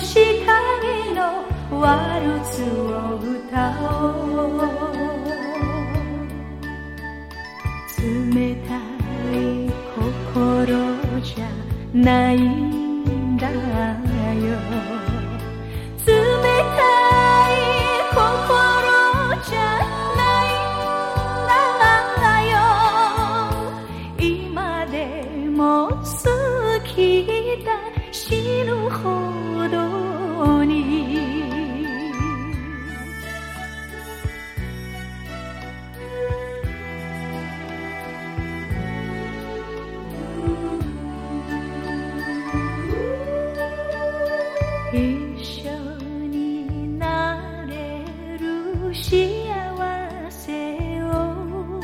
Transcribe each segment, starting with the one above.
星影のワルツを歌おう。冷たい心じゃないんだよ。冷たい心じゃないんだよ。今でも好きだ死ぬほどに。一緒になれる幸せを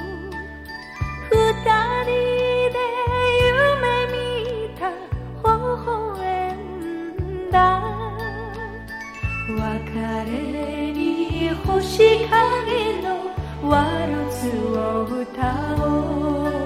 二人で夢見た微笑んだ。別れに星影のワルツを歌おう。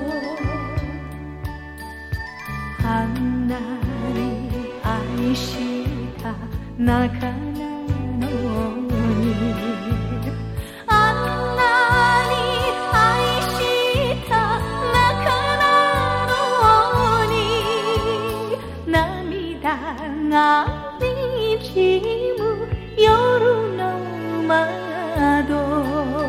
離れ愛した仲なのに、あんなに愛した仲なのに、涙がにじむ夜の窓。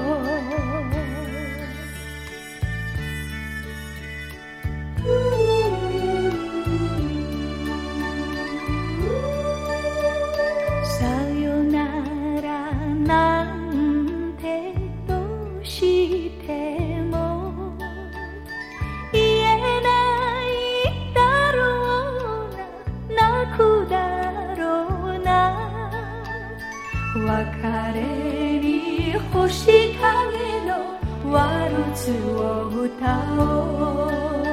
さよならなんてどうしても言えないだろうな、泣くだろうな。別れに星影のワルツを歌おう。